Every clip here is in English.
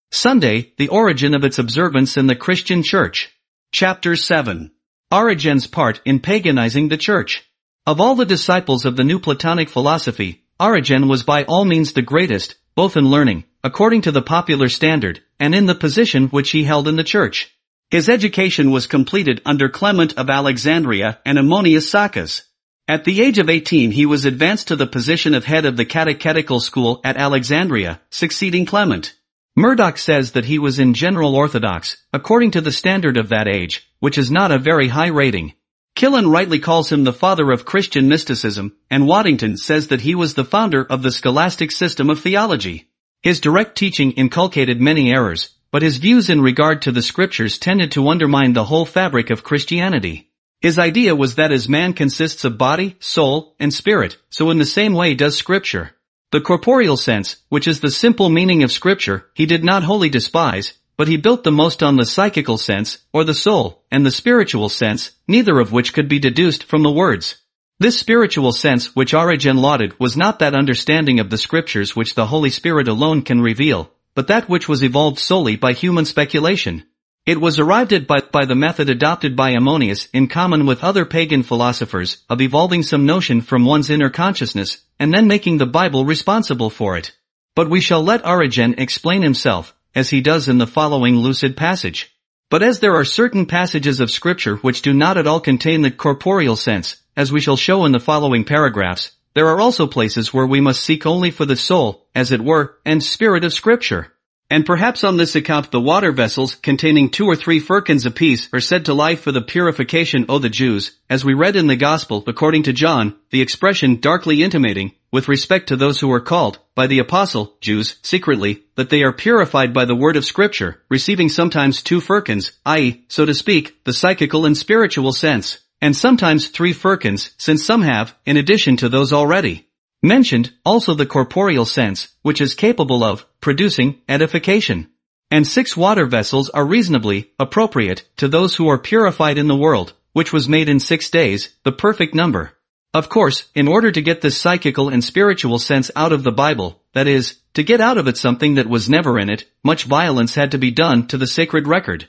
Sunday, the origin of its observance in the Christian Church. Chapter 7. Origen's part in paganizing the Church. Of all the disciples of the New Platonic philosophy, Origen was by all means the greatest, both in learning, according to the popular standard, and in the position which he held in the Church. His education was completed under Clement of Alexandria and Ammonius Saccas. At the age of 18 he was advanced to the position of head of the catechetical school at Alexandria, succeeding Clement. Murdoch says that he was in general orthodox, according to the standard of that age, which is not a very high rating. Killen rightly calls him the father of Christian mysticism, and Waddington says that he was the founder of the scholastic system of theology. His direct teaching inculcated many errors, but his views in regard to the scriptures tended to undermine the whole fabric of Christianity. His idea was that as man consists of body, soul, and spirit, so in the same way does scripture. The corporeal sense, which is the simple meaning of scripture, he did not wholly despise, but he built the most on the psychical sense, or the soul, and the spiritual sense, neither of which could be deduced from the words. This spiritual sense which Origen lauded was not that understanding of the scriptures which the Holy Spirit alone can reveal, but that which was evolved solely by human speculation. It was arrived at by the method adopted by Ammonius in common with other pagan philosophers of evolving some notion from one's inner consciousness, and then making the Bible responsible for it. But we shall let Origen explain himself, as he does in the following lucid passage. But as there are certain passages of Scripture which do not at all contain the corporeal sense, as we shall show in the following paragraphs, there are also places where we must seek only for the soul, as it were, and spirit of Scripture. And perhaps on this account the water vessels containing 2 or 3 firkins apiece are said to lie for the purification o' the Jews, as we read in the Gospel according to John, the expression darkly intimating, with respect to those who are called, by the apostle, Jews, secretly, that they are purified by the word of Scripture, receiving sometimes 2 firkins, i.e., so to speak, the psychical and spiritual sense, and sometimes 3 firkins, since some have, in addition to those already mentioned, also the corporeal sense, which is capable of producing edification. And 6 water vessels are reasonably appropriate to those who are purified in the world, which was made in 6 days, the perfect number. Of course, in order to get this psychical and spiritual sense out of the Bible, that is, to get out of it something that was never in it, much violence had to be done to the sacred record.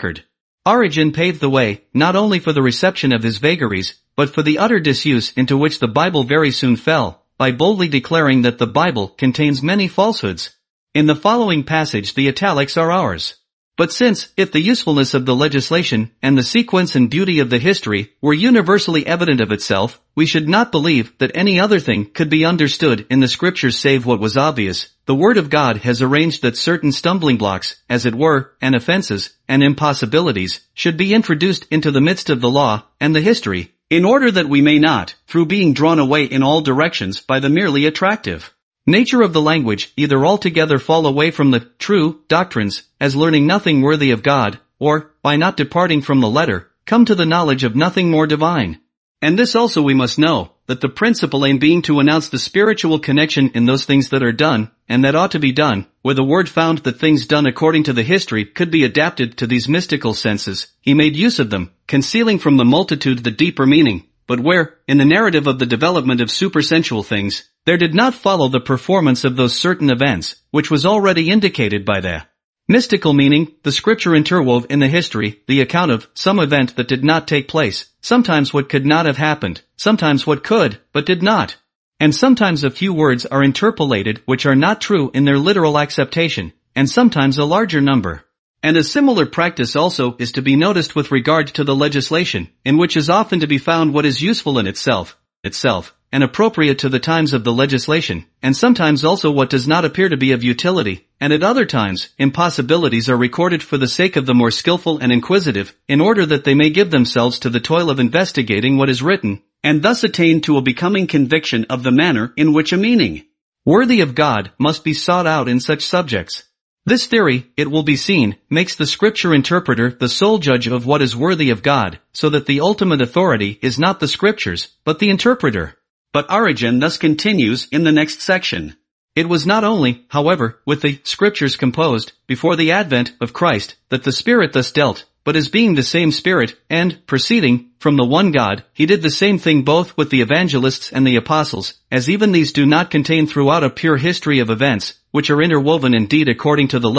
Origen paved the way, not only for the reception of his vagaries, but for the utter disuse into which the Bible very soon fell, by boldly declaring that the Bible contains many falsehoods. In the following passage the italics are ours. But since, if the usefulness of the legislation, and the sequence and beauty of the history, were universally evident of itself, we should not believe that any other thing could be understood in the Scriptures save what was obvious. The Word of God has arranged that certain stumbling blocks, as it were, and offenses, and impossibilities, should be introduced into the midst of the law, and the history, in order that we may not, through being drawn away in all directions by the merely attractive nature of the language, either altogether fall away from the true doctrines, as learning nothing worthy of God, or, by not departing from the letter, come to the knowledge of nothing more divine. And this also we must know, that the principal aim being to announce the spiritual connection in those things that are done, and that ought to be done, where the word found that things done according to the history could be adapted to these mystical senses, he made use of them, concealing from the multitude the deeper meaning, but where, in the narrative of the development of supersensual things, there did not follow the performance of those certain events, which was already indicated by the mystical meaning, the Scripture interwove in the history, the account of some event that did not take place, sometimes what could not have happened, sometimes what could, but did not. And sometimes a few words are interpolated which are not true in their literal acceptation, and sometimes a larger number. And a similar practice also is to be noticed with regard to the legislation, in which is often to be found what is useful in itself, and appropriate to the times of the legislation, and sometimes also what does not appear to be of utility, and at other times, impossibilities are recorded for the sake of the more skillful and inquisitive, in order that they may give themselves to the toil of investigating what is written, and thus attain to a becoming conviction of the manner in which a meaning worthy of God must be sought out in such subjects. This theory, it will be seen, makes the Scripture interpreter the sole judge of what is worthy of God, so that the ultimate authority is not the Scriptures, but the interpreter. But Origen thus continues in the next section. It was not only, however, with the Scriptures composed, before the advent of Christ, that the Spirit thus dealt, but as being the same Spirit, and, proceeding from the one God, he did the same thing both with the evangelists and the apostles, as even these do not contain throughout a pure history of events, which are interwoven indeed according to the letter,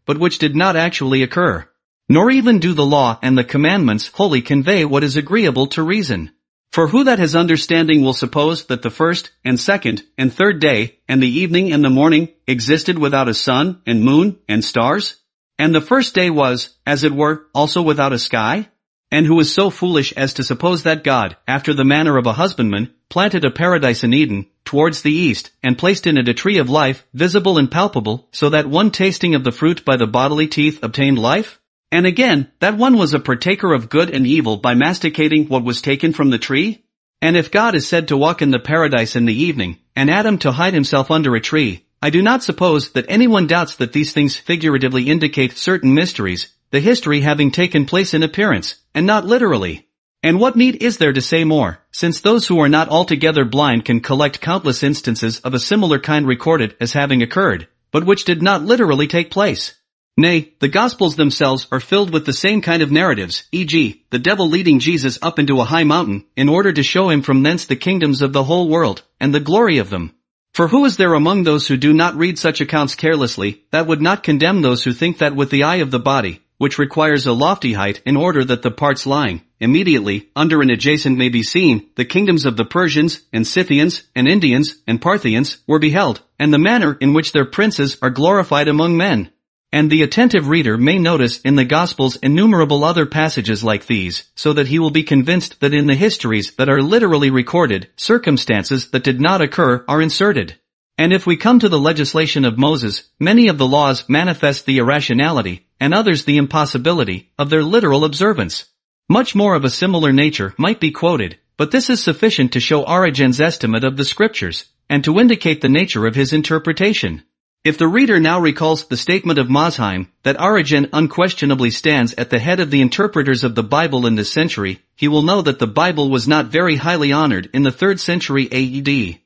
but which did not actually occur. Nor even do the law and the commandments wholly convey what is agreeable to reason. For who that has understanding will suppose that the first, and second, and third day, and the evening and the morning, existed without a sun, and moon, and stars? And the first day was, as it were, also without a sky? And who is so foolish as to suppose that God, after the manner of a husbandman, planted a paradise in Eden, towards the east, and placed in it a tree of life, visible and palpable, so that one tasting of the fruit by the bodily teeth obtained life? And again, that one was a partaker of good and evil by masticating what was taken from the tree? And if God is said to walk in the paradise in the evening, and Adam to hide himself under a tree, I do not suppose that anyone doubts that these things figuratively indicate certain mysteries, the history having taken place in appearance, and not literally. And what need is there to say more, since those who are not altogether blind can collect countless instances of a similar kind recorded as having occurred, but which did not literally take place? Nay, the Gospels themselves are filled with the same kind of narratives, e.g., the devil leading Jesus up into a high mountain, in order to show him from thence the kingdoms of the whole world, and the glory of them. For who is there among those who do not read such accounts carelessly, that would not condemn those who think that with the eye of the body, which requires a lofty height in order that the parts lying immediately under and adjacent may be seen, the kingdoms of the Persians, and Scythians, and Indians, and Parthians, were beheld, and the manner in which their princes are glorified among men? And the attentive reader may notice in the Gospels innumerable other passages like these, so that he will be convinced that in the histories that are literally recorded, circumstances that did not occur are inserted. And if we come to the legislation of Moses, many of the laws manifest the irrationality, and others the impossibility, of their literal observance. Much more of a similar nature might be quoted, but this is sufficient to show Origen's estimate of the Scriptures, and to indicate the nature of his interpretation. If the reader now recalls the statement of Mosheim, that Origen unquestionably stands at the head of the interpreters of the Bible in this century, he will know that the Bible was not very highly honored in the 3rd century AD.